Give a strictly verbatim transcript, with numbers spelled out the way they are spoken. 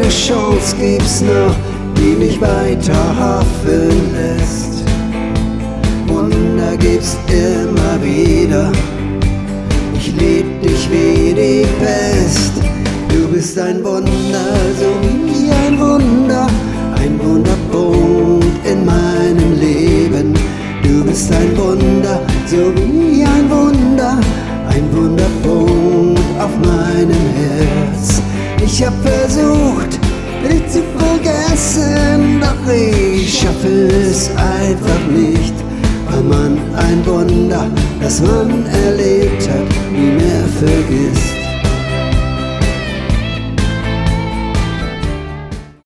eine Chance gibt's noch, die mich weiter hoffen lässt. Wunder gibt's immer wieder, ich lieb dich wie die Pest. Du bist ein Wunder, so wie ein Wunder, ein Wunderpunkt in meinem Leben. Du bist ein Wunder, so wie ein Wunder, ein Wunderpunkt auf meinem Herz. Ich hab versucht, dich zu vergessen, doch ich schaffe es einfach nicht, weil man ein Wunder, das man erlebt hat, nie mehr vergisst.